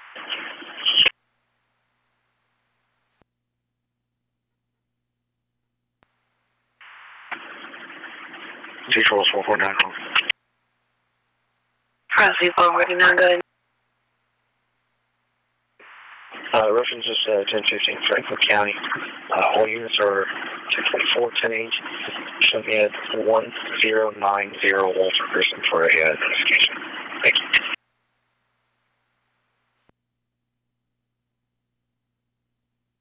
Control 449. Crossing 449, go ahead. Reference is 1015 Franklin County. All units are 224 10H. Submit 1090 Walter Grissom for a investigation.